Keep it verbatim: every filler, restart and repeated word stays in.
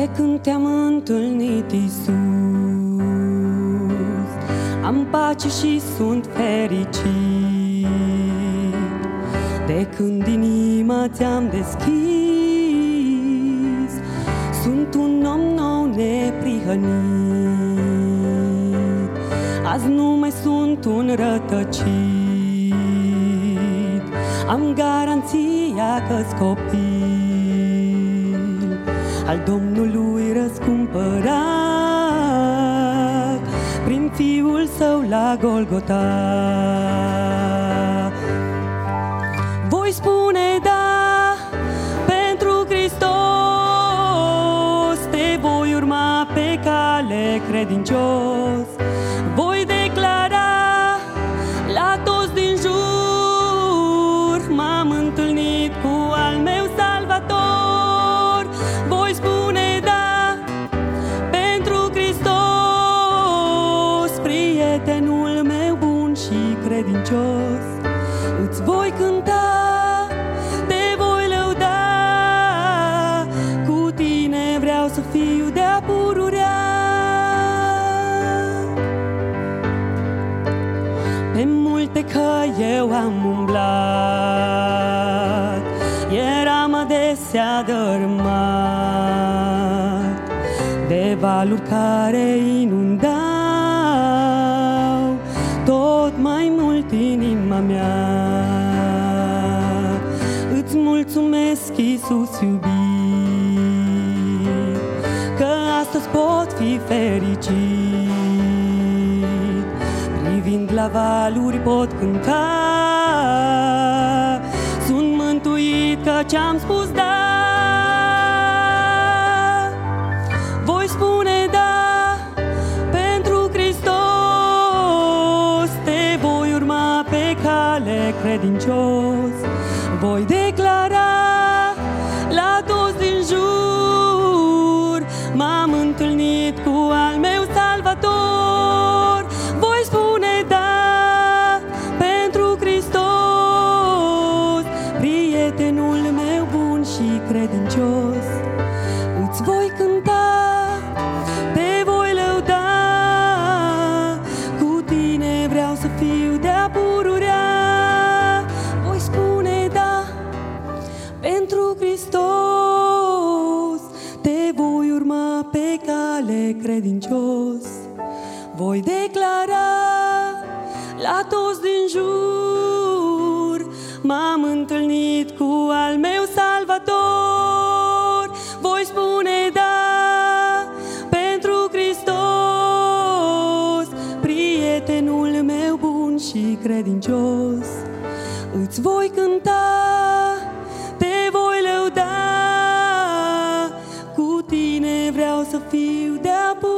când te-am întâlnit, Iisus, am pace și sunt fericit. De când inima ți-am deschis, sunt un om nou neprihănit. Azi nu mai sunt un rătăcit, am garanția că-s copil al Domnului răscumpărat prin Fiul Său la Golgota. Voi spune da pentru Hristos, te voi urma pe cale credincios. Voi declara la toți din jur, m-am întâlnit cu al meu Salvator. Voi spune da pentru Hristos, prietenul meu bun și credincios. Îți voi cânta, te voi lăuda, cu tine vreau să fiu de-a pururea. Pe multe căi eu am umblat, eram adesea dărâmat de valuri care inundau tot mai mult inima mea. Îți mulțumesc, Iisus iubit, că astăzi pot fi fericit. Privind la valuri pot cânta, sunt mântuit căci am spus da. Voi spune da pentru Hristos, te voi urma pe cale credincios. Voi declara la toți din jur, m-am întâlnit cu al meu Salvator. Voi spune da pentru Hristos, prietenul meu bun și credincios. Îți voi cânta, te voi lăuda, cu tine vreau să fiu de-a pururea. Voi spune da pentru Hristos, te voi urma pe cale credincios. Voi declara la toți din jur, m-am întâlnit cu al meu Salvator. Voi spune da pentru Hristos, prietenul meu bun și credincios. Îți voi cânta, te voi lăuda, cu tine vreau să fiu de-a